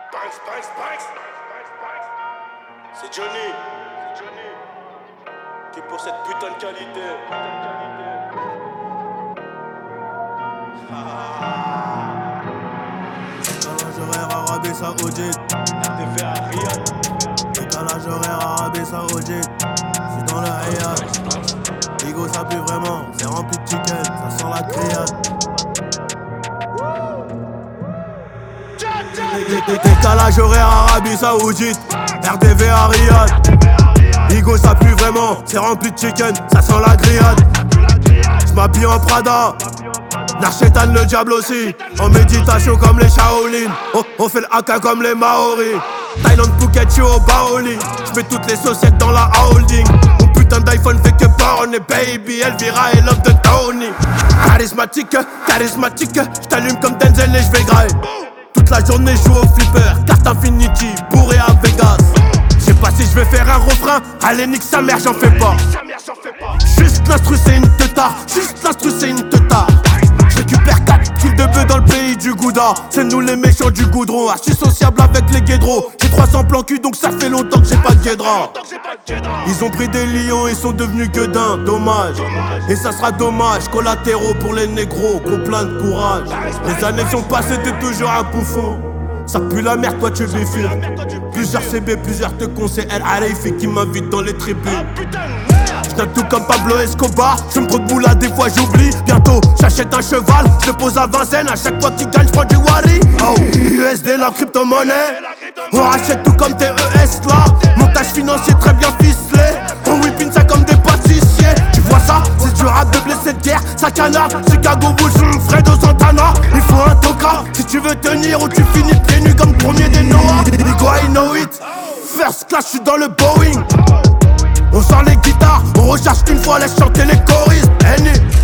C'est Johnny qui est pour cette putain de qualité. Décalage horaire Arabie Saoudite. RTV à Riyad. Décalage horaire Arabie Saoudite. J'suis dans le Riyad. Bigo ça pue vraiment, c'est rempli de chicken, ça sent la criade. Décalage horaire Arabie Saoudite. RDV à Riyad. Bigo ça pue vraiment, c'est rempli de chicken, ça sent la grillade. J'm'habille en Prada, Narchetan le diable aussi. En méditation comme les Shaolin. On fait le haka comme les Maoris. Thaïlande, Phuket, je suis au Baoli. J'mets toutes les saucettes dans la holding. Mon putain d'iPhone fait que borne. Baby, Elvira et Love de Tony. Charismatique, charismatique. J't'allume comme Denzel et j'vais grailler. Toute la journée je joue au flipper. Carte Infinity, bourré à Vegas. J'sais pas si j'vais faire un refrain. Allez nique sa mère, j'en fais pas. Juste l'instru c'est une teutard. Juste l'instru c'est une teutard. J'récupère 4 kills de bœuf dans le pays du Gouda. C'est nous les méchants du goudron. Archi sociable avec les guédros. J'ai 300 plans cul donc ça fait longtemps que j'ai pas de guédra. Ils ont pris des lions et sont devenus gueudins. Dommage. Et ça sera dommage. Collatéraux pour les négros. Gros plein de courage. Les années sont passées, t'es toujours un bouffon. Ça pue la merde, toi tu bifures. Plusieurs CB, plusieurs te conseillent. El Arifi qui m'invite dans les tribunes. J't'aime tout comme Pablo Escobar. J'fume trop de boula, des fois j'oublie. Bientôt j'achète un cheval, je le pose à Vincennes. À chaque fois qu'il gagne, j'prends du Wari. Oh, USD, la crypto-monnaie. On rachète tout comme TES là. Montage financier très bien ficelé. On whippine ça comme des pâtissiers. Tu vois ça, c'est du rap de blessé de guerre. Ça canard, Chicago Bulls, Fredo Santana. Il faut un toka si tu veux tenir ou tu finis pieds nus comme premier des Noah. Nico, I know it. First class, j'suis dans le Boeing. On sort les guitares, on recharge une fois, laisse chanter les choristes.